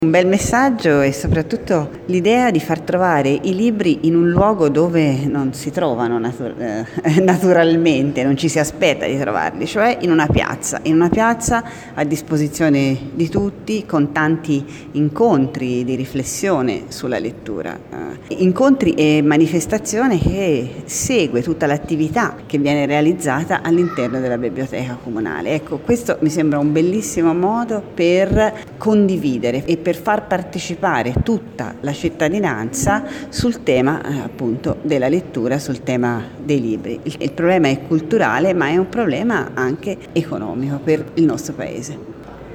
Un bel messaggio e soprattutto l'idea di far trovare i libri in un luogo dove non si trovano naturalmente, non ci si aspetta di trovarli, cioè in una piazza a disposizione di tutti con tanti incontri di riflessione sulla lettura, incontri e manifestazione che segue tutta l'attività che viene realizzata all'interno della biblioteca comunale. Ecco, questo mi sembra un bellissimo modo per condividere e per far partecipare tutta la cittadinanza sul tema appunto della lettura, sul tema dei libri. Il problema è culturale, ma è un problema anche economico per il nostro paese.